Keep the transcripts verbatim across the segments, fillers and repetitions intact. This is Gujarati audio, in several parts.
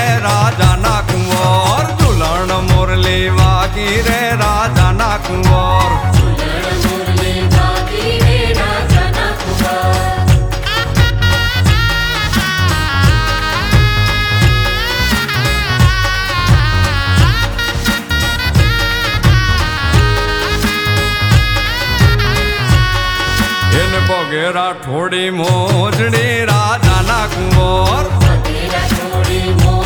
રે રાજાના કુંવર ઝુલણ મોરલી વાગી રે રાજાના કુંવર એને પગેરા થોડી મોજડી રાજાના કુંવર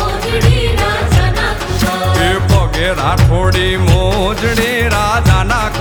એ પગેરા થોડી મોજડી રાજાના